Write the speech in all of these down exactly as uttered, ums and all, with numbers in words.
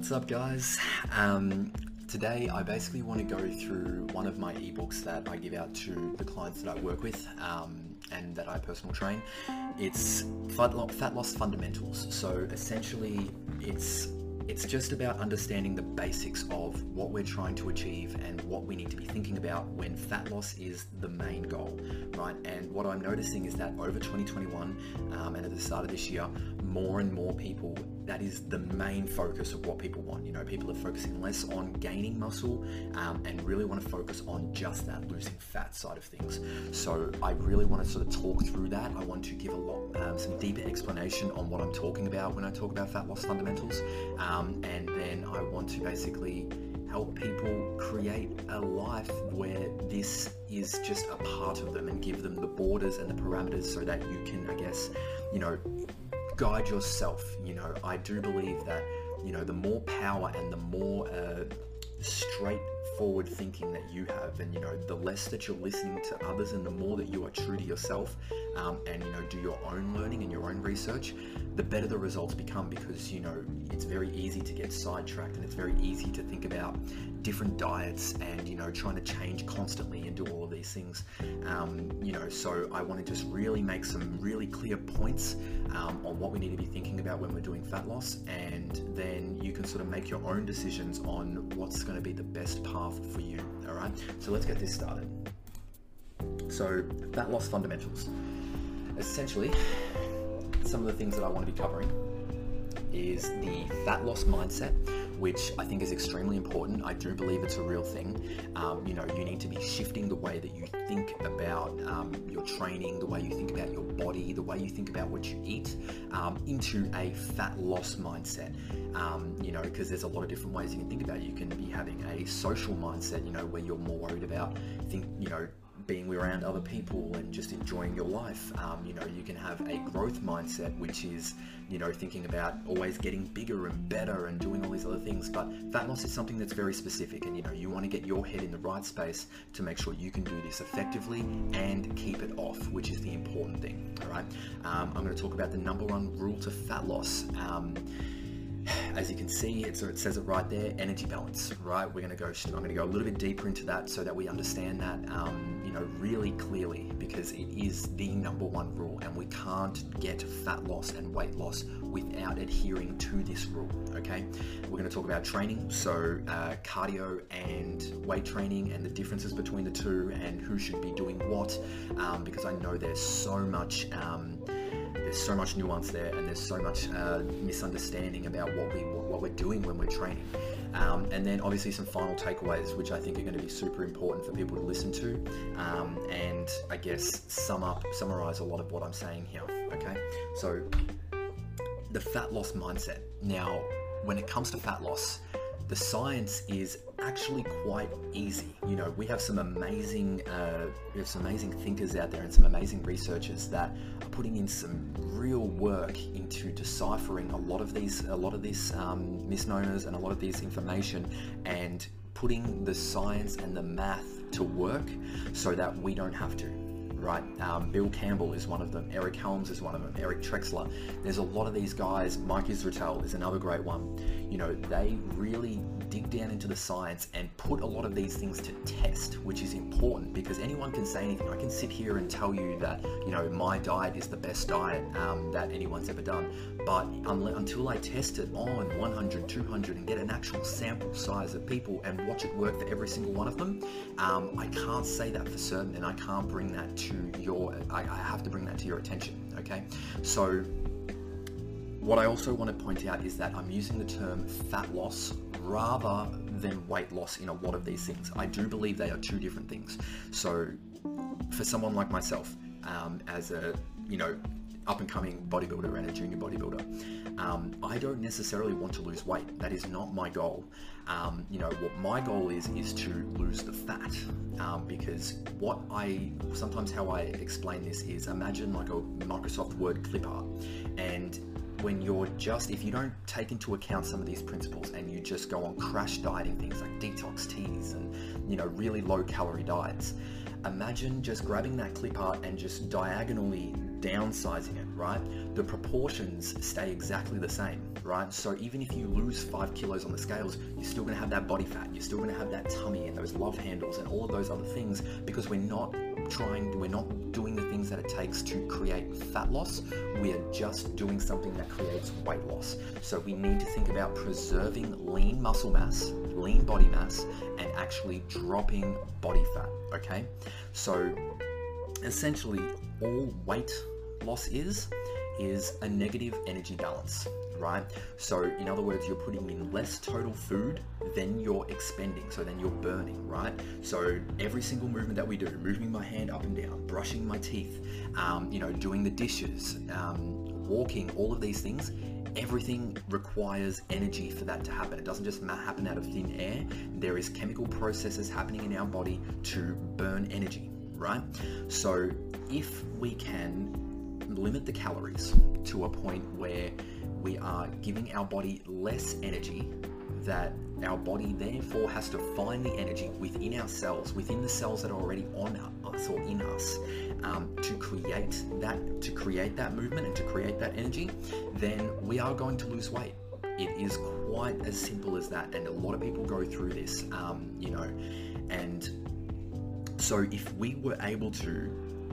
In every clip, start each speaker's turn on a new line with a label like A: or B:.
A: What's up, guys? Um, today I basically want to go through one of my ebooks that I give out to the clients that I work with um, and that I personal train. It's Fat Loss Fundamentals. So essentially it's It's just about understanding the basics of what we're trying to achieve and what we need to be thinking about when fat loss is the main goal, right? And what I'm noticing is that over twenty twenty-one um, and at the start of this year, more and more people, that is the main focus of what people want. You know, people are focusing less on gaining muscle um, and really want to focus on just that losing fat side of things. So I really want to sort of talk through that. I want to give a lot, um, some deeper explanation on what I'm talking about when I talk about fat loss fundamentals. Um, Um, and then I want to basically help people create a life where this is just a part of them and give them the borders and the parameters so that you can, I guess, you know, guide yourself. You know, I do believe that, you know, the more power and the more uh, straightforward thinking that you have, and you know, the less that you're listening to others and the more that you are true to yourself um, and you know, do your own learning and your own research, the better the results become, because you know, it's very easy to get sidetracked and it's very easy to think about different diets and you know, trying to change constantly and do all of these things. Um, you know, so I want to just really make some really clear points um, on what we need to be thinking about when we're doing fat loss, and then you can sort of make your own decisions on what's going to be the best path for you. All right, so let's get this started. So fat loss fundamentals. Essentially, some of the things that I want to be covering is the fat loss mindset, which I think is extremely important. I do believe it's a real thing. Um, you know, you need to be shifting the way that you think about um, your training, the way you think about your body, the way you think about what you eat, um, into a fat loss mindset. Um, you know, because there's a lot of different ways you can think about it. You can be having a social mindset, you know, where you're more worried about, think, you know, being around other people and just enjoying your life. Um, you know, you can have a growth mindset, which is, you know, thinking about always getting bigger and better and doing all these other things. But fat loss is something that's very specific, and you know, you want to get your head in the right space to make sure you can do this effectively and keep it off, which is the important thing. All right. Um, I'm going to talk about the number one rule to fat loss. Um, As you can see, it's, it says it right there, energy balance, right? We're gonna go, I'm gonna go a little bit deeper into that so that we understand that, um, you know, really clearly, because it is the number one rule, and we can't get fat loss and weight loss without adhering to this rule, okay? We're gonna talk about training, so uh, cardio and weight training and the differences between the two and who should be doing what, um, because I know there's so much, um, There's so much nuance there, and there's so much uh, misunderstanding about what we what we're doing when we're training. Um, and then obviously some final takeaways, which I think are going to be super important for people to listen to, um, and I guess sum up, summarize a lot of what I'm saying here. Okay, so the fat loss mindset. Now, when it comes to fat loss, the science is actually quite easy. You know, we have some amazing, uh, we have some amazing thinkers out there and some amazing researchers that are putting in some real work into deciphering a lot of these, a lot of these um, misnomers and a lot of this information, and putting the science and the math to work so that we don't have to. Right, um, Bill Campbell is one of them. Eric Helms is one of them. Eric Trexler. There's a lot of these guys. Mike Israetel is another great one. You know, they really dig down into the science and put a lot of these things to test, which is important, because anyone can say anything. I can sit here and tell you that, you know, my diet is the best diet um, that anyone's ever done, but unle- until I test it on one hundred, two hundred and get an actual sample size of people and watch it work for every single one of them, um, I can't say that for certain, and I can't bring that to your, I, I have to bring that to your attention, okay? So what I also want to point out is that I'm using the term fat loss rather than weight loss in a lot of these things. I do believe they are two different things. So for someone like myself, um, as a, you know, up and coming bodybuilder and a junior bodybuilder, um, I don't necessarily want to lose weight. That is not my goal. Um, you know, what my goal is, is to lose the fat, um, because what I, sometimes how I explain this is, imagine like a Microsoft Word clip art, and when you're just, if you don't take into account some of these principles and you just go on crash dieting, things like detox teas and, you know, really low calorie diets, imagine just grabbing that clip art and just diagonally downsizing it, right? The proportions stay exactly the same, right? So even if you lose five kilos on the scales, you're still gonna have that body fat, you're still gonna have that tummy and those love handles and all of those other things, because we're not trying, we're not doing the things that it takes to create fat loss. We are just doing something that creates weight loss. So we need to think about preserving lean muscle mass, lean body mass, and actually dropping body fat, okay? So essentially all weight loss is, is a negative energy balance, right? So in other words, you're putting in less total food than you're expending, so then you're burning, right? So every single movement that we do, moving my hand up and down, brushing my teeth, um, you know, doing the dishes, um, walking, all of these things, everything requires energy for that to happen. It doesn't just happen out of thin air. There is chemical processes happening in our body to burn energy, right? So if we can limit the calories to a point where we are giving our body less energy, that our body therefore has to find the energy within our cells, within the cells that are already on us or in us, um, to create that, to create that movement and to create that energy, then we are going to lose weight. It is quite as simple as that, and a lot of people go through this, um, you know, and so if we were able to,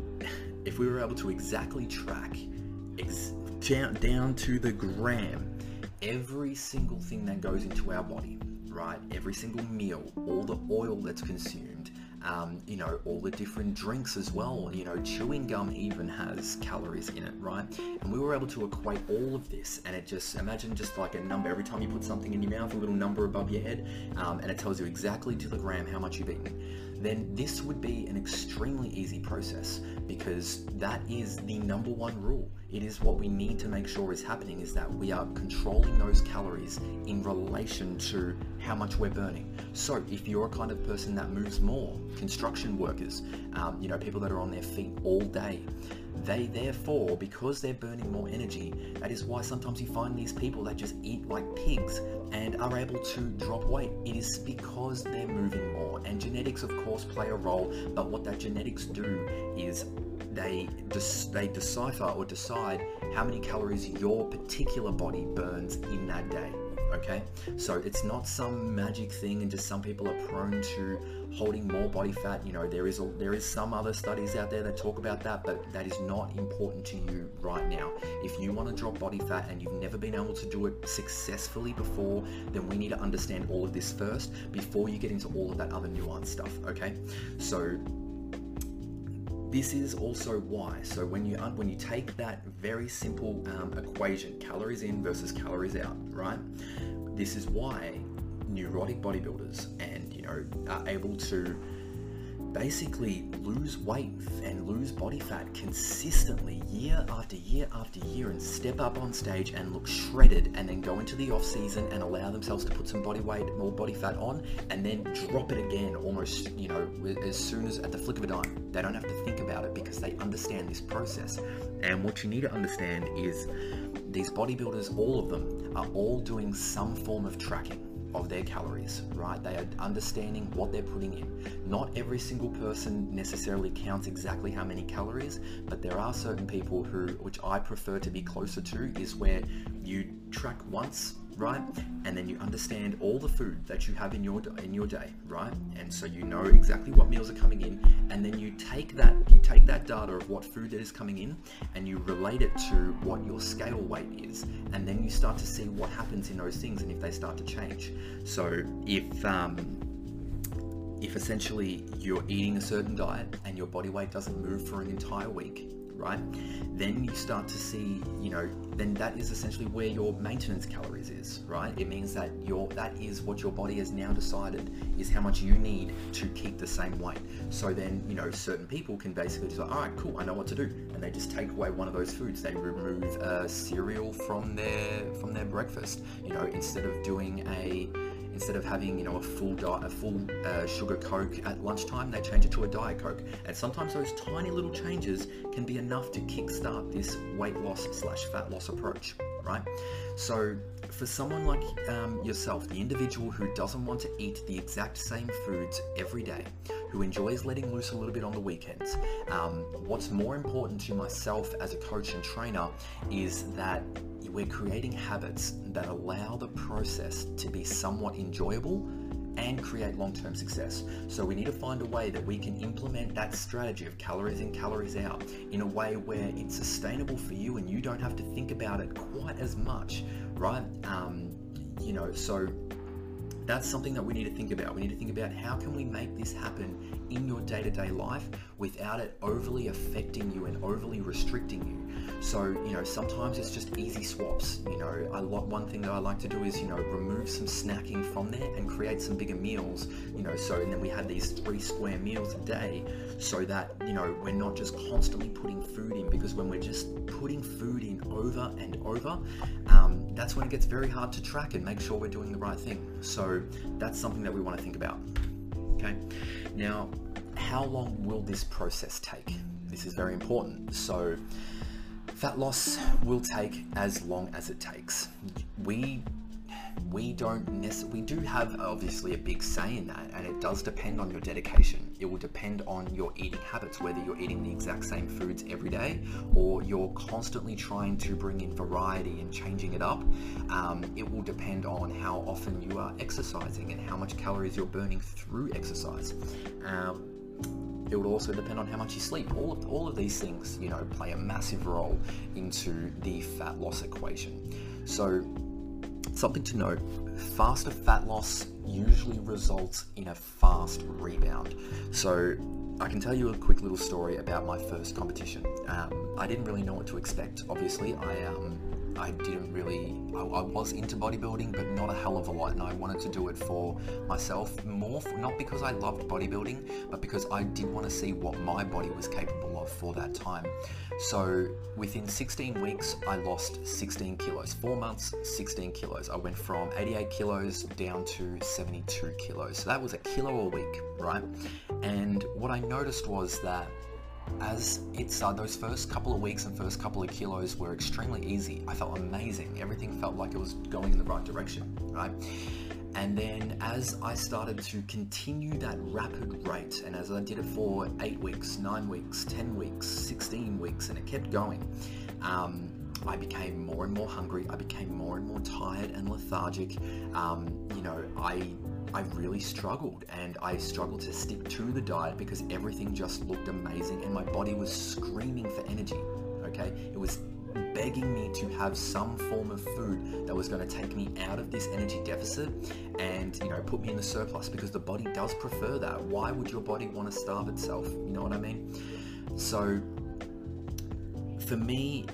A: if we were able to exactly track ex- down, down to the gram every single thing that goes into our body, right? Every single meal, all the oil that's consumed, um, you know, all the different drinks as well, you know, chewing gum even has calories in it, right? And we were able to equate all of this, and it just, imagine just like a number, every time you put something in your mouth, a little number above your head, um, and it tells you exactly to the gram how much you've eaten. Then this would be an extremely easy process, because that is the number one rule. It is what we need to make sure is happening, is that we are controlling those calories in relation to how much we're burning. So if you're a kind of person that moves more, construction workers, um, you know, people that are on their feet all day, they therefore, because they're burning more energy, that is why sometimes you find these people that just eat like pigs and are able to drop weight. It is because they're moving more, and genetics of course play a role, but what that genetics do is they des- they decipher or decide how many calories your particular body burns in that day. Okay, so it's not some magic thing, and just some people are prone to holding more body fat. You know, there is a, there is some other studies out there that talk about that, but that is not important to you right now. If you want to drop body fat and you've never been able to do it successfully before, then we need to understand all of this first before you get into all of that other nuanced stuff. Okay, so this is also why, so when you when you take that very simple um, equation, calories in versus calories out, right? This is why neurotic bodybuilders and, you know, are able to basically lose weight and lose body fat consistently year after year after year, and step up on stage and look shredded, and then go into the off season and allow themselves to put some body weight or body fat on, and then drop it again almost, you know, as soon as at the flick of a dime. They don't have to think about it because they understand this process. And what you need to understand is these bodybuilders, all of them, are all doing some form of tracking of their calories, right? They are understanding what they're putting in. Not every single person necessarily counts exactly how many calories, but there are certain people who, which I prefer to be closer to, is where you track once, right? And then you understand all the food that you have in your in your day, right? And so you know exactly what meals are coming in, and then you take that you take that data of what food that is coming in, and you relate it to what your scale weight is, and then you start to see what happens in those things and if they start to change. So if um, if essentially you're eating a certain diet and your body weight doesn't move for an entire week, right, then you start to see, you know, then that is essentially where your maintenance calories is, right? It means that your that is what your body has now decided is how much you need to keep the same weight. So then, you know, certain people can basically just like, all right, cool, I know what to do, and they just take away one of those foods. They remove uh, cereal from their from their breakfast, you know, instead of doing a Instead of having, you know, a full diet, a full uh, sugar Coke at lunchtime, they change it to a Diet Coke. And sometimes those tiny little changes can be enough to kickstart this weight loss slash fat loss approach. right? So for someone like um, yourself, the individual who doesn't want to eat the exact same foods every day, who enjoys letting loose a little bit on the weekends, um, what's more important to myself as a coach and trainer is that we're creating habits that allow the process to be somewhat enjoyable and create long-term success. So we need to find a way that we can implement that strategy of calories in, calories out in a way where it's sustainable for you and you don't have to think about it quite as much, right? Um, you know, so that's something that we need to think about. We need to think about how can we make this happen in your day-to-day life without it overly affecting you and overly restricting you. So, you know, sometimes it's just easy swaps. You know, I like one thing that I like to do is, you know, remove some snacking from there and create some bigger meals, you know, so and then we have these three square meals a day so that, you know, we're not just constantly putting food in, because when we're just putting food in over and over, um, that's when it gets very hard to track and make sure we're doing the right thing. So that's something that we want to think about. Okay. Now, how long will this process take? This is very important. So fat loss will take as long as it takes. We we don't necessarily, we do have obviously a big say in that, and it does depend on your dedication. It will depend on your eating habits, whether you're eating the exact same foods every day or you're constantly trying to bring in variety and changing it up. Um, it will depend on how often you are exercising and how much calories you're burning through exercise. Um, It would also depend on how much you sleep. All of, all of these things, you know, play a massive role into the fat loss equation. So something to note, faster fat loss usually results in a fast rebound. So I can tell you a quick little story about my first competition. Um, I didn't really know what to expect. Obviously, I um, I didn't really, I, I was into bodybuilding, but not a hell of a lot, and I wanted to do it for myself, more for, not because I loved bodybuilding, but because I did want to see what my body was capable of for that time. So within sixteen weeks, I lost sixteen kilos. Four months, sixteen kilos. I went from eighty-eight kilos down to seventy-two kilos. So that was a kilo a week, right? And what I noticed was that as it started, those first couple of weeks and first couple of kilos were extremely easy. I felt amazing. Everything felt like it was going in the right direction, right? And then as I started to continue that rapid rate, and as I did it for eight weeks, nine weeks, ten weeks, sixteen weeks, and it kept going, um, I became more and more hungry. I became more and more tired and lethargic. Um, you know, I I really struggled, and I struggled to stick to the diet because everything just looked amazing and my body was screaming for energy, okay? It was begging me to have some form of food that was going to take me out of this energy deficit and, you know, put me in the surplus, because the body does prefer that. Why would your body want to starve itself? You know what I mean? So for me,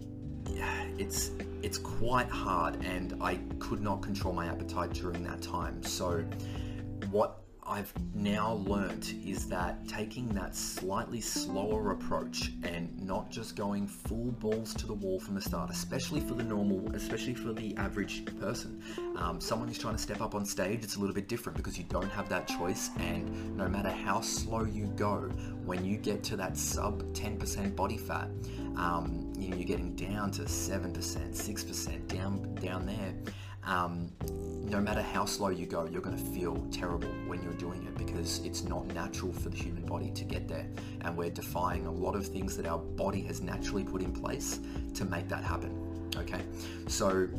A: it's it's quite hard, and I could not control my appetite during that time. So what I've now learned is that taking that slightly slower approach and not just going full balls to the wall from the start, especially for the normal, especially for the average person. Um, someone who's trying to step up on stage, it's a little bit different because you don't have that choice, and no matter how slow you go, when you get to that sub ten percent body fat, um, you know, you're getting down to seven percent, six percent, down, down there. Um, no matter how slow you go, you're going to feel terrible when you're doing it, because it's not natural for the human body to get there, and we're defying a lot of things that our body has naturally put in place to make that happen. Okay, so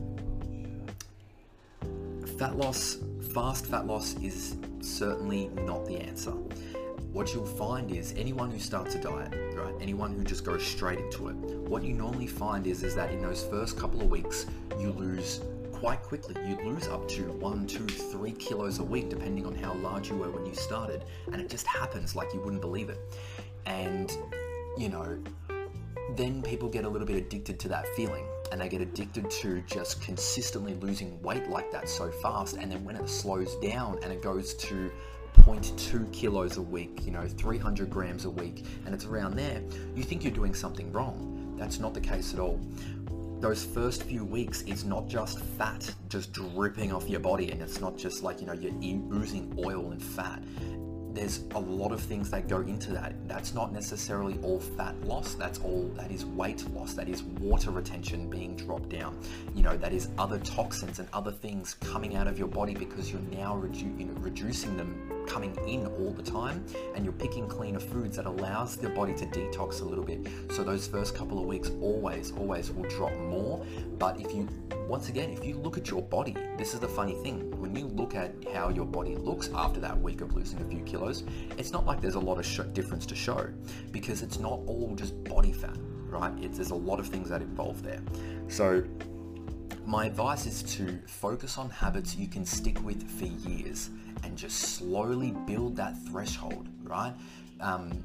A: fat loss, fast fat loss is certainly not the answer. What you'll find is anyone who starts a diet, right, anyone who just goes straight into it, what you normally find is, is that in those first couple of weeks, you lose quite quickly. You lose up to one, two, three kilos a week, depending on how large you were when you started. And it just happens like you wouldn't believe it. And, you know, then people get a little bit addicted to that feeling, and they get addicted to just consistently losing weight like that so fast. And then when it slows down and it goes to zero point two kilos a week, you know, three hundred grams a week, and it's around there, you think you're doing something wrong. That's not the case at all. Those first few weeks, it's not just fat just dripping off your body, and it's not just like, you know, you're oozing oil and fat. there's a lot of things that go into that. That's not necessarily all fat loss. That's all, that is weight loss. That is water retention being dropped down. You know, that is other toxins and other things coming out of your body because you're now redu- you know, reducing them coming in all the time, and you're picking cleaner foods that allows the body to detox a little bit. So those first couple of weeks always, always will drop more. But if you, once again, if you look at your body, this is the funny thing, when you look at how your body looks after that week of losing a few kilos, it's not like there's a lot of sh- difference to show, because it's not all just body fat, right? It's, there's a lot of things that involve there. So my advice is to focus on habits you can stick with for years and just slowly build that threshold, right? Um,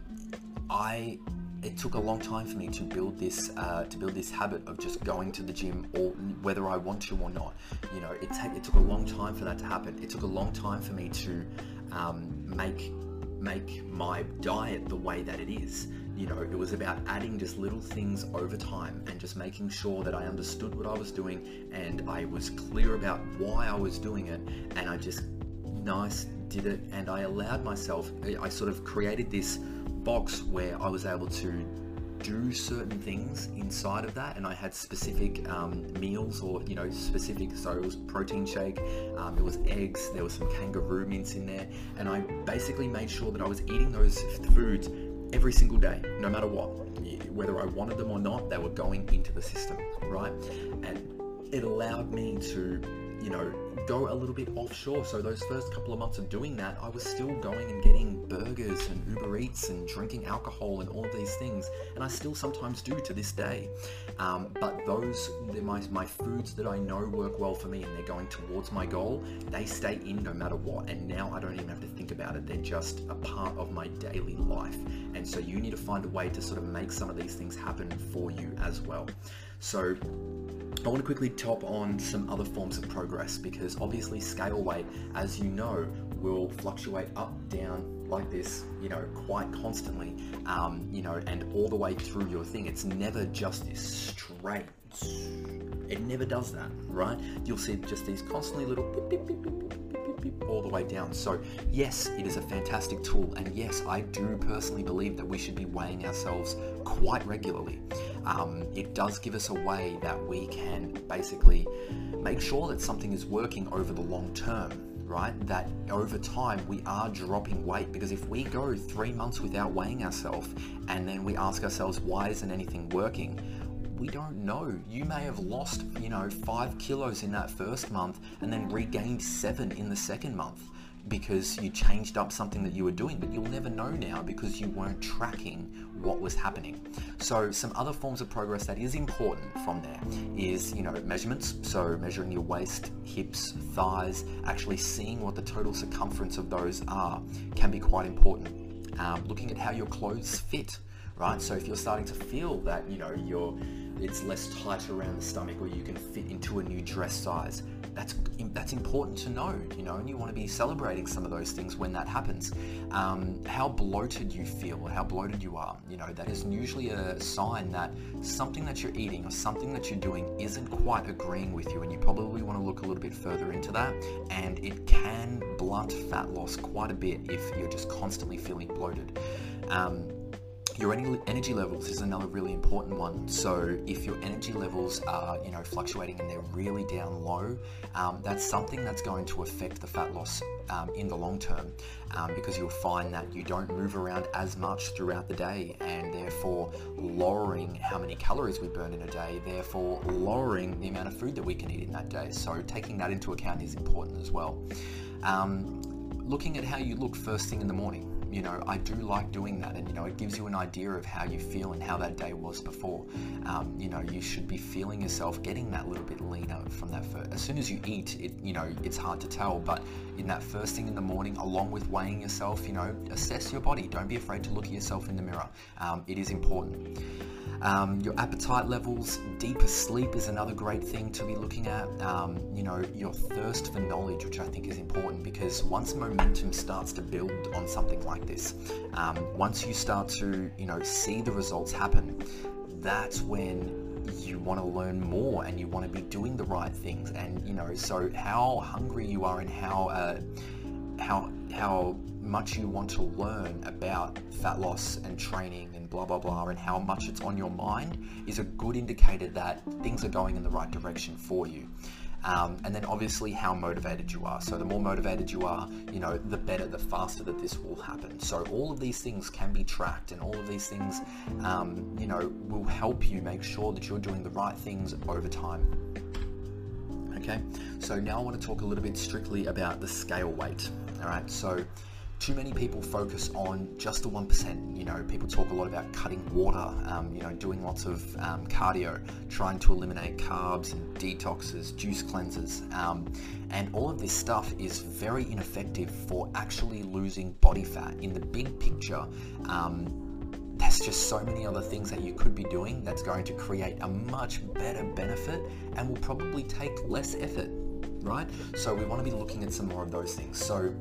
A: I it took a long time for me to build this uh, to build this habit of just going to the gym, or whether I want to or not. You know, it, ta- it took a long time for that to happen. It took a long time for me to um, make make my diet the way that it is. You know, it was about adding just little things over time and just making sure that I understood what I was doing and I was clear about why I was doing it, and I just nice did it, and I allowed myself, I sort of created this box where I was able to do certain things inside of that, and I had specific um, meals, or you know, specific, so it was protein shake, um, it was eggs, there was some kangaroo mints in there, and I basically made sure that I was eating those foods every single day, no matter what, whether I wanted them or not, they were going into the system, right? And it allowed me to, you know, go a little bit offshore. So those first couple of months of doing that, I was still going and getting burgers and Uber Eats and drinking alcohol and all of these things, and I still sometimes do to this day. Um, but those, they're my, my foods that I know work well for me and they're going towards my goal, they stay in no matter what. And now I don't even have to think about it. They're just a part of my daily life. And so you need to find a way to sort of make some of these things happen for you as well. So I want to quickly top on some other forms of progress, because obviously scale weight, as you know, will fluctuate up, down like this, you know, quite constantly, um, you know, and all the way through your thing. It's never just this straight, it never does that, right? You'll see just these constantly little beep, beep, beep, beep, beep, beep, beep, all the way down. So yes, it is a fantastic tool, and yes, I do personally believe that we should be weighing ourselves quite regularly. Um, it does give us a way that we can basically make sure that something is working over the long term, right? That over time we are dropping weight, because if we go three months without weighing ourselves and then we ask ourselves, why isn't anything working? We don't know. You may have lost, you know, five kilos in that first month and then regained seven in the second month, because you changed up something that you were doing, but you'll never know now because you weren't tracking what was happening. So some other forms of progress that is important from there is, you know, measurements. So measuring your waist, hips, thighs, actually seeing what the total circumference of those are can be quite important. Um, looking at how your clothes fit, right? So if you're starting to feel that, you know, you're, it's less tight around the stomach, or you can fit into a new dress size, that's that's important to know, you know, and you want to be celebrating some of those things when that happens. Um, how bloated you feel, or how bloated you are, you know, that is usually a sign that something that you're eating or something that you're doing isn't quite agreeing with you, and you probably want to look a little bit further into that. And it can blunt fat loss quite a bit if you're just constantly feeling bloated. Um, Your energy levels is another really important one. So if your energy levels are, you know, fluctuating and they're really down low, um, that's something that's going to affect the fat loss um, in the long term, um, because you'll find that you don't move around as much throughout the day, and therefore lowering how many calories we burn in a day, therefore lowering the amount of food that we can eat in that day. So taking that into account is important as well. Um, looking at how you look first thing in the morning. You know, I do like doing that, and you know, it gives you an idea of how you feel and how that day was before. Um, you know, you should be feeling yourself getting that little bit leaner from that first. As soon as you eat, it, you know, it's hard to tell, but in that first thing in the morning, along with weighing yourself, you know, assess your body. Don't be afraid to look at yourself in the mirror. Um, it is important. Um, your appetite levels, deeper sleep is another great thing to be looking at. Um, you know, your thirst for knowledge, which I think is important, because once momentum starts to build on something like this, um, once you start to, you know, see the results happen, that's when you want to learn more and you want to be doing the right things. And, you know, so how hungry you are and how, uh, how how much you want to learn about fat loss and training and blah blah blah, and how much it's on your mind is a good indicator that things are going in the right direction for you. Um, and then obviously how motivated you are. So the more motivated you are, you know, the better, the faster that this will happen. So all of these things can be tracked, and all of these things, um, you know, will help you make sure that you're doing the right things over time. Okay, so now I want to talk a little bit strictly about the scale weight. All right, so too many people focus on just the one percent. You know, people talk a lot about cutting water, um, you know, doing lots of um, cardio, trying to eliminate carbs and detoxes, juice cleanses. Um, and all of this stuff is very ineffective for actually losing body fat. In the big picture, um, there's just so many other things that you could be doing that's going to create a much better benefit and will probably take less effort, right? So we want to be looking at some more of those things. So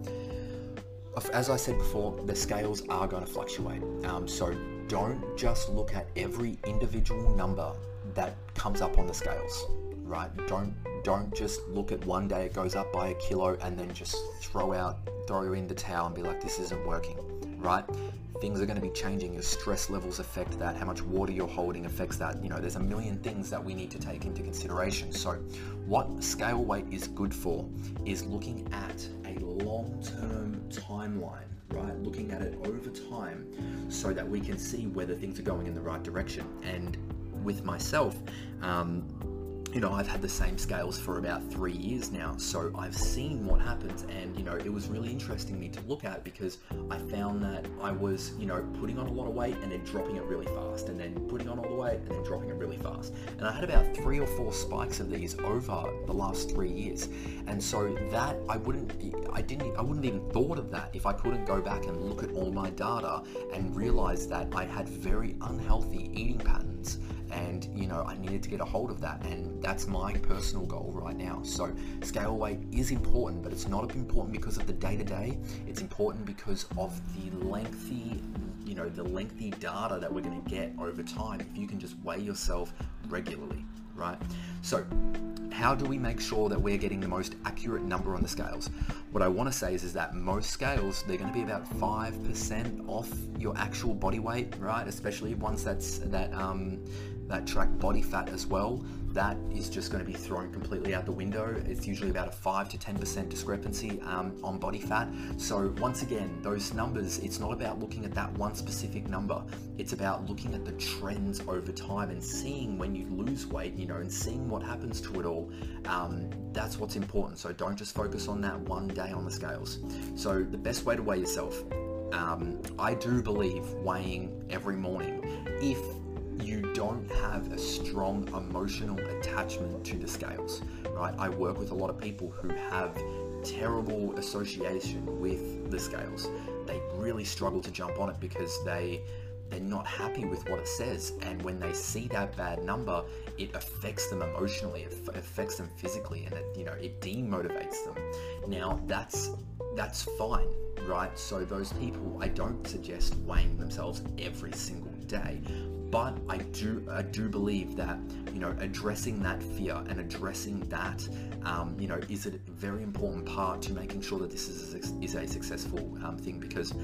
A: as I said before, the scales are going to fluctuate. Um, so don't just look at every individual number that comes up on the scales, right? Don't don't just look at one day it goes up by a kilo and then just throw out, throw in the towel and be like, this isn't working, right? Things are going to be changing. Your stress levels affect that. How much water you're holding affects that. You know, there's a million things that we need to take into consideration. So what scale weight is good for is looking at a long-term timeline, right? Looking at it over time so that we can see whether things are going in the right direction. And with myself, um, you know, I've had the same scales for about three years now, so I've seen what happens, and you know, it was really interesting me to look at, because I found that I was, you know, putting on a lot of weight and then dropping it really fast, and then putting on all the weight and then dropping it really fast. And I had about three or four spikes of these over the last three years. And so that I wouldn't, I didn't, I wouldn't even thought of that if I couldn't go back and look at all my data and realize that I had very unhealthy eating patterns. And you know, I needed to get a hold of that, and that's my personal goal right now. So scale weight is important, but it's not important because of the day-to-day. It's important because of the lengthy, you know, the lengthy data that we're going to get over time if you can just weigh yourself regularly, right? So how do we make sure that we're getting the most accurate number on the scales? What I want to say is, is that most scales, they're going to be about five percent off your actual body weight, right? Especially ones that's that um that track body fat as well. That is just going to be thrown completely out the window. It's usually about a five to ten percent discrepancy um, on body fat. So once again, those numbers, it's not about looking at that one specific number. It's about looking at the trends over time and seeing when you lose weight, you know, and seeing what happens to it all. Um, that's what's important. So don't just focus on that one day on the scales. So the best way to weigh yourself, um, I do believe weighing every morning. If you don't have a strong emotional attachment to the scales, right? I work with a lot of people who have terrible association with the scales. They really struggle to jump on it because they they're not happy with what it says, and when they see that bad number, it affects them emotionally, it affects them physically, and it, you know, it demotivates them. Now that's that's fine, right? So those people, I don't suggest weighing themselves every single day. But I do, I do believe that, you know, addressing that fear and addressing that, um, you know, is a very important part to making sure that this is a, is a successful um, thing. Because,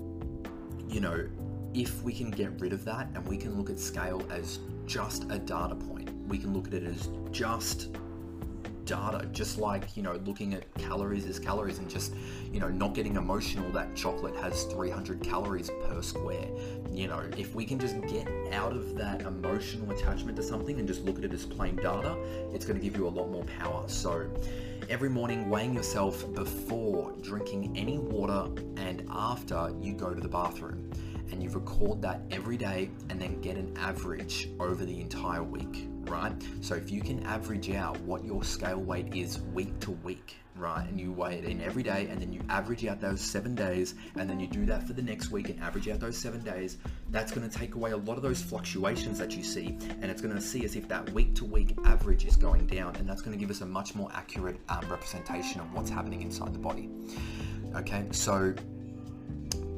A: you know, if we can get rid of that and we can look at scale as just a data point, we can look at it as just data, just like, you know, looking at calories as calories, and just, you know, not getting emotional that chocolate has three hundred calories per square. You know, if we can just get out of that emotional attachment to something and just look at it as plain data, it's going to give you a lot more power. So every morning, weighing yourself before drinking any water and after you go to the bathroom, and you record that every day, and then get an average over the entire week, right? So if you can average out what your scale weight is week to week, right, and you weigh it in every day, and then you average out those seven days, and then you do that for the next week and average out those seven days, that's going to take away a lot of those fluctuations that you see, and it's going to see as if that week to week average is going down, and that's going to give us a much more accurate um, representation of what's happening inside the body. Okay, so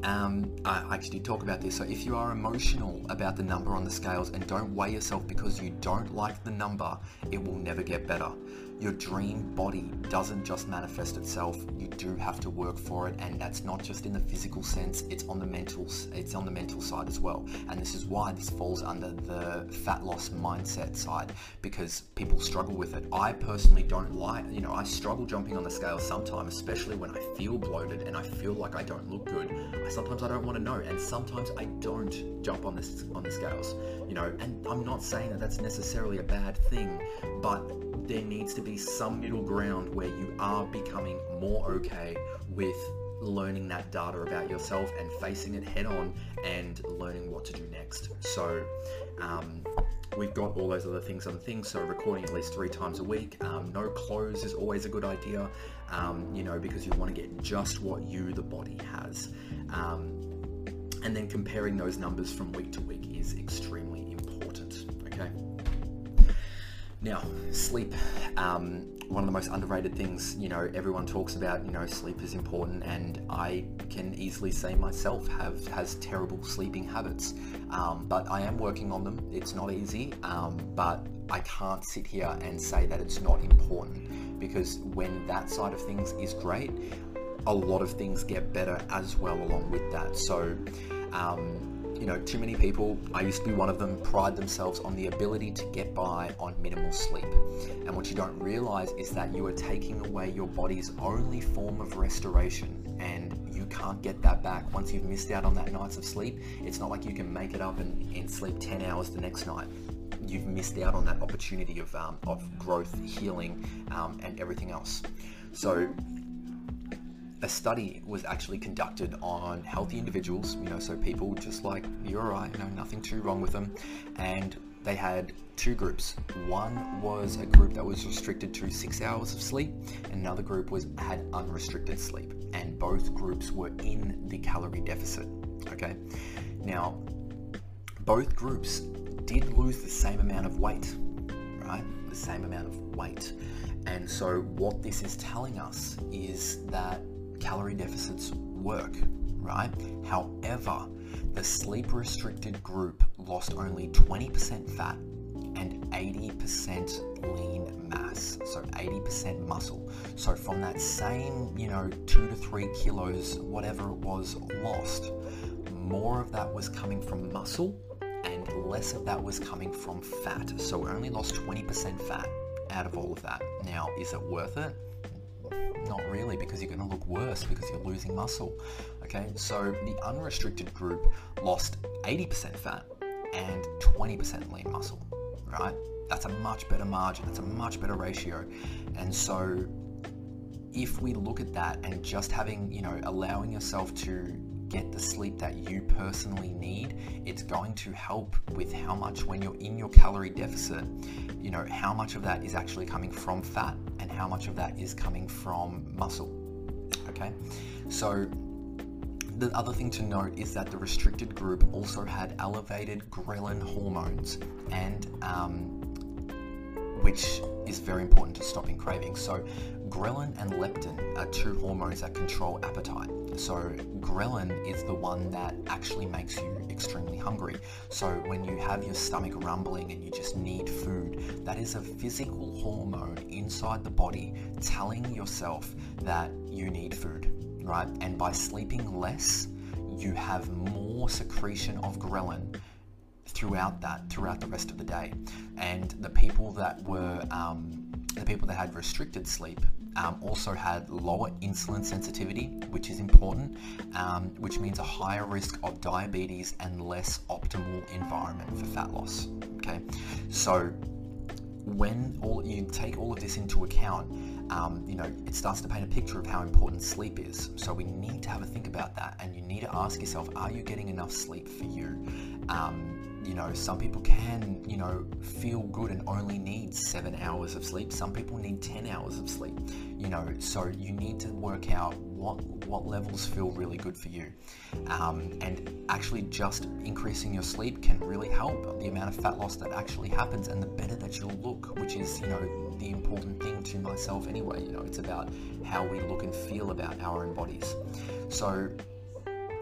A: Um, I actually did talk about this. So if you are emotional about the number on the scales and don't weigh yourself because you don't like the number, it will never get better. Your dream body doesn't just manifest itself. You do have to work for it, and that's not just in the physical sense. It's on the mental. It's on the mental side as well. And this is why this falls under the fat loss mindset side, because people struggle with it. I personally don't like. You know, I struggle jumping on the scale sometimes, especially when I feel bloated and I feel like I don't look good. I, sometimes I don't want to know, and sometimes I don't jump on this on the scales. You know, and I'm not saying that that's necessarily a bad thing, but there needs to be some middle ground where you are becoming more okay with learning that data about yourself and facing it head on and learning what to do next. So um, we've got all those other things on things. So recording at least three times a week. Um, no clothes is always a good idea, um, you know, because you want to get just what you, the body, has. Um, and then comparing those numbers from week to week is extremely important, okay? Now, sleep, um, one of the most underrated things, you know, everyone talks about, you know, sleep is important, and I can easily say myself have has terrible sleeping habits, um, but I am working on them. It's not easy, um, but I can't sit here and say that it's not important, because when that side of things is great, a lot of things get better as well along with that. So, um, you know, too many people, I used to be one of them, pride themselves on the ability to get by on minimal sleep. And what you don't realize is that you are taking away your body's only form of restoration, and you can't get that back. Once you've missed out on that nights of sleep, it's not like you can make it up and, and sleep ten hours the next night. You've missed out on that opportunity of, um, of growth, healing, um, and everything else. So, a study was actually conducted on healthy individuals, you know, so people just like you or I, you know, nothing too wrong with them, and they had two groups. One was a group that was restricted to six hours of sleep, and another group was had unrestricted sleep, and both groups were in the calorie deficit. Okay, now both groups did lose the same amount of weight, right? The same amount of weight. And so what this is telling us is that calorie deficits work, right? However, the sleep restricted group lost only twenty percent fat and eighty percent lean mass, so eighty percent muscle. So from that same, you know, two to three kilos, whatever it was, lost, more of that was coming from muscle and less of that was coming from fat. So we only lost twenty percent fat out of all of that. Now, is it worth it? Not really, because you're going to look worse because you're losing muscle. Okay, so the unrestricted group lost eighty percent fat and twenty percent lean muscle, right? That's a much better margin. That's a much better ratio. And so if we look at that and just having, you know, allowing yourself to get the sleep that you personally need, it's going to help with how much, when you're in your calorie deficit, you know, how much of that is actually coming from fat and how much of that is coming from muscle. Okay, so the other thing to note is that the restricted group also had elevated ghrelin hormones, and um, which is very important to stopping cravings. So ghrelin and leptin are two hormones that control appetite. So ghrelin is the one that actually makes you extremely hungry. So when you have your stomach rumbling and you just need food, that is a physical hormone inside the body telling yourself that you need food, right? And by sleeping less, you have more secretion of ghrelin throughout that, throughout the rest of the day. And the people that were, um, the people that had restricted sleep um, also had lower insulin sensitivity, which is important, um, which means a higher risk of diabetes and less optimal environment for fat loss. Okay, so when all you take all of this into account, um, you know, it starts to paint a picture of how important sleep is. So we need to have a think about that, and you need to ask yourself, are you getting enough sleep for you? Um, you know, some people can, you know, feel good and only need seven hours of sleep. Some people need ten hours of sleep, you know, so you need to work out what what levels feel really good for you. Um, and actually just increasing your sleep can really help the amount of fat loss that actually happens, and the better that you'll look, which is, you know, the important thing to myself anyway. You know, it's about how we look and feel about our own bodies. So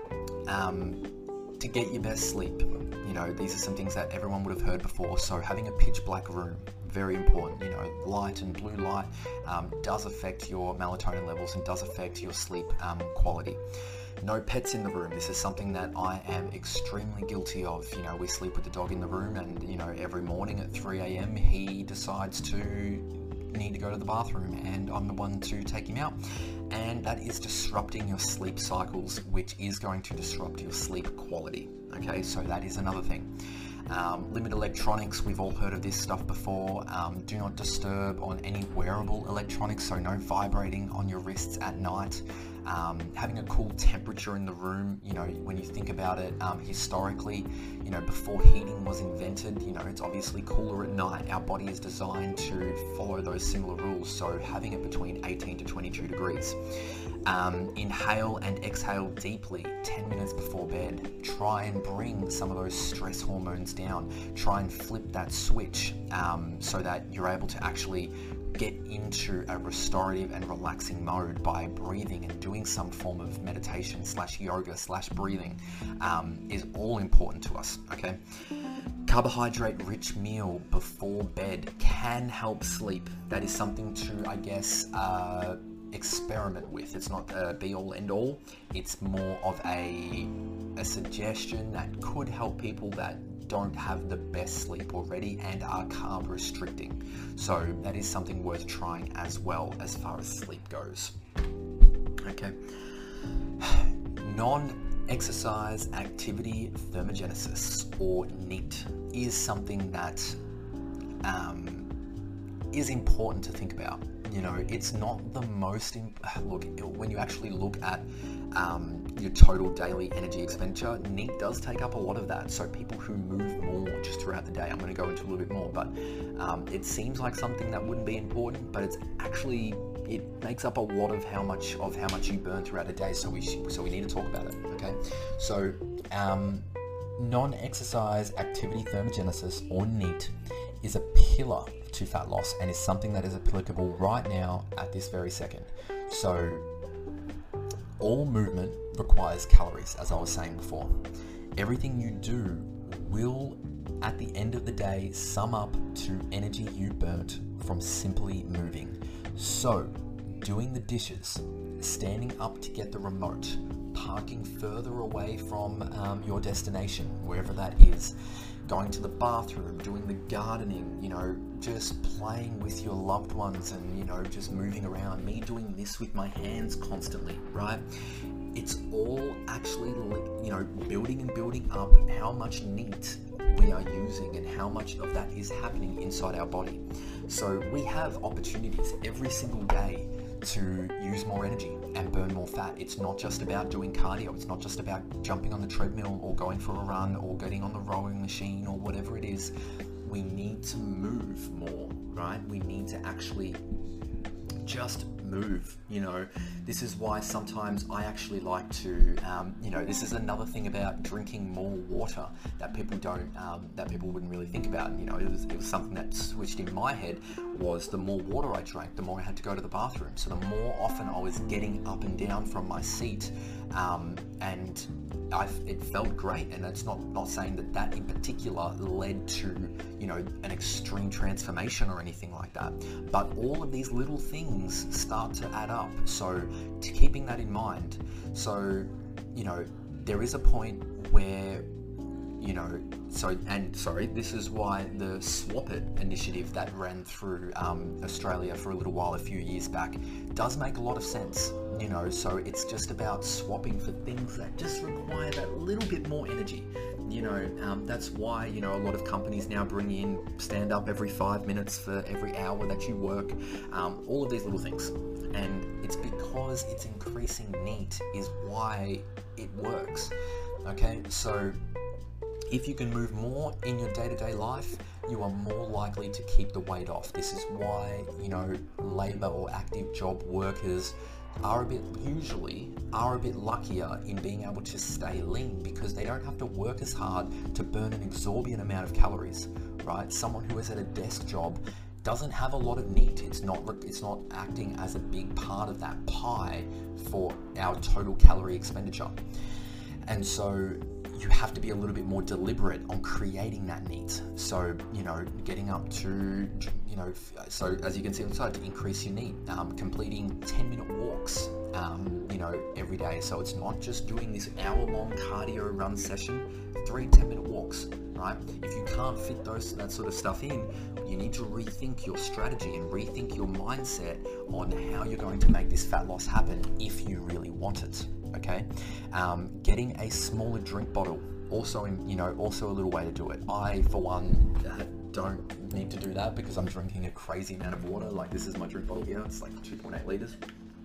A: um, to get your best sleep, you know, these are some things that everyone would have heard before. So having a pitch black room, very important. You know, light and blue light um, does affect your melatonin levels and does affect your sleep um, quality. No pets in the room. This is something that I am extremely guilty of. You know, we sleep with the dog in the room, and you know, every morning at three a m he decides to need to go to the bathroom, and I'm the one to take him out, and that is disrupting your sleep cycles, which is going to disrupt your sleep quality. Okay, so that is another thing. Um, limit electronics, we've all heard of this stuff before. Um, do not disturb on any wearable electronics, so no vibrating on your wrists at night. Um, having a cool temperature in the room, you know, when you think about it, um, historically, you know, before heating was invented, you know, it's obviously cooler at night. Our body is designed to follow those similar rules, so having it between eighteen to twenty-two degrees. Um, inhale and exhale deeply ten minutes before bed. Try and bring some of those stress hormones down. Try and flip that switch um, so that you're able to actually get into a restorative and relaxing mode by breathing and doing some form of meditation slash yoga slash breathing um, is all important to us. Okay, carbohydrate rich meal before bed can help sleep. That is something to, I guess, uh, experiment with. It's not a be all end all. It's more of a a suggestion that could help people that don't have the best sleep already and are carb restricting. So that is something worth trying as well as far as sleep goes. Okay. Non-exercise activity thermogenesis, or NEAT, is something that um, is important to think about. You know, it's not the most, imp- look, when you actually look at um, your total daily energy expenditure, NEAT does take up a lot of that. So people who move more just throughout the day, I'm going to go into a little bit more, but um, it seems like something that wouldn't be important, but it's actually, it makes up a lot of how much of how much you burn throughout a day. So we sh- so we need to talk about it. Okay, so um, non-exercise activity thermogenesis, or NEAT, is a pillar to fat loss and is something that is applicable right now at this very second. So all movement requires calories, as I was saying before. Everything you do will, at the end of the day, sum up to energy you burnt from simply moving. So doing the dishes, standing up to get the remote, parking further away from um, your destination, wherever that is, going to the bathroom, doing the gardening, you know, just playing with your loved ones and, you know, just moving around, me doing this with my hands constantly, right? It's all actually, you know, building and building up how much NEAT we are using and how much of that is happening inside our body. So we have opportunities every single day to use more energy and burn more fat. It's not just about doing cardio. It's not just about jumping on the treadmill or going for a run or getting on the rowing machine or whatever it is. We need to move more, right? We need to actually just move. You know, this is why sometimes I actually like to, um, you know, this is another thing about drinking more water that people don't, um, that people wouldn't really think about. You know, it was, it was something that switched in my head, was the more water I drank, the more I had to go to the bathroom. So the more often I was getting up and down from my seat, um, and I, it felt great. And it's not, not saying that that in particular led to, you know, an extreme transformation or anything like that. But all of these little things start to add up. So to keeping that in mind, so, you know, there is a point where, you know, so, and sorry, this is why the Swap It initiative that ran through um, Australia for a little while, a few years back, does make a lot of sense, you know. So it's just about swapping for things that just require that little bit more energy, you know. Um, that's why, you know, a lot of companies now bring in stand up every five minutes for every hour that you work, um, all of these little things. And it's because it's increasing NEAT is why it works, okay? So if you can move more in your day-to-day life, you are more likely to keep the weight off. This is why, you know, labor or active job workers are a bit, usually, are a bit luckier in being able to stay lean, because they don't have to work as hard to burn an exorbitant amount of calories, right? Someone who is at a desk job doesn't have a lot of NEAT. It's not, it's not acting as a big part of that pie for our total calorie expenditure. And so you have to be a little bit more deliberate on creating that NEAT. So, you know, getting up to, you know, so as you can see on the side, to increase your NEAT, um, completing ten minute walks, um, you know, every day. So it's not just doing this hour long cardio run session, three ten minute walks, right? If you can't fit those, that sort of stuff in, you need to rethink your strategy and rethink your mindset on how you're going to make this fat loss happen if you really want it. Okay, um, getting a smaller drink bottle, also, in, you know, also a little way to do it. I, for one, uh, don't need to do that because I'm drinking a crazy amount of water. Like, this is my drink bottle here. It's like two point eight liters,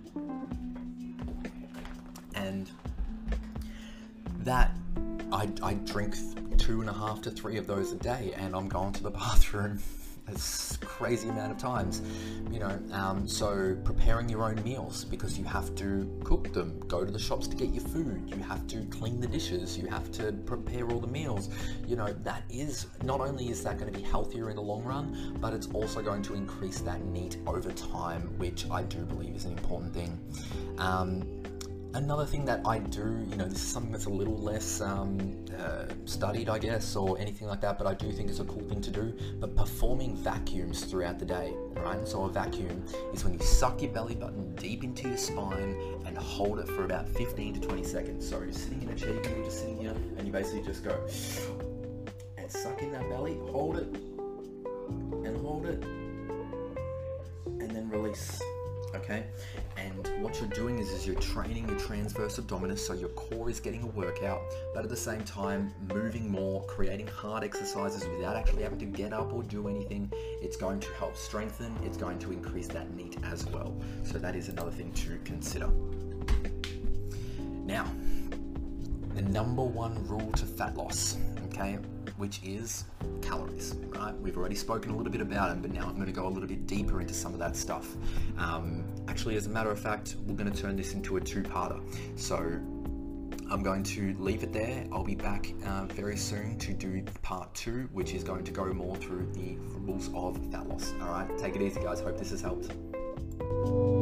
A: and that I, I drink two and a half to three of those a day, and I'm going to the bathroom a crazy amount of times, you know. Um, so preparing your own meals, because you have to cook them, go to the shops to get your food, you have to clean the dishes, you have to prepare all the meals, you know, that is, not only is that going to be healthier in the long run, but it's also going to increase that NEAT over time, which I do believe is an important thing. Um, Another thing that I do, you know, this is something that's a little less um, uh, studied, I guess, or anything like that, but I do think it's a cool thing to do, but performing vacuums throughout the day, right? And so a vacuum is when you suck your belly button deep into your spine and hold it for about fifteen to twenty seconds. So you're sitting in a chair, you're just sitting here, and you basically just go, and suck in that belly, hold it, and hold it, and then release. Okay, and what you're doing is, is you're training your transverse abdominis, so your core is getting a workout, but at the same time moving more, creating hard exercises without actually having to get up or do anything. It's going to help strengthen, it's going to increase that NEAT as well. So that is another thing to consider. Now, the number one rule to fat loss, okay, which is calories, right? We've already spoken a little bit about them, but now I'm going to go a little bit deeper into some of that stuff. Um, actually, as a matter of fact, we're going to turn this into a two-parter. So I'm going to leave it there. I'll be back uh, very soon to do part two, which is going to go more through the rules of fat loss. All right, take it easy, guys. Hope this has helped.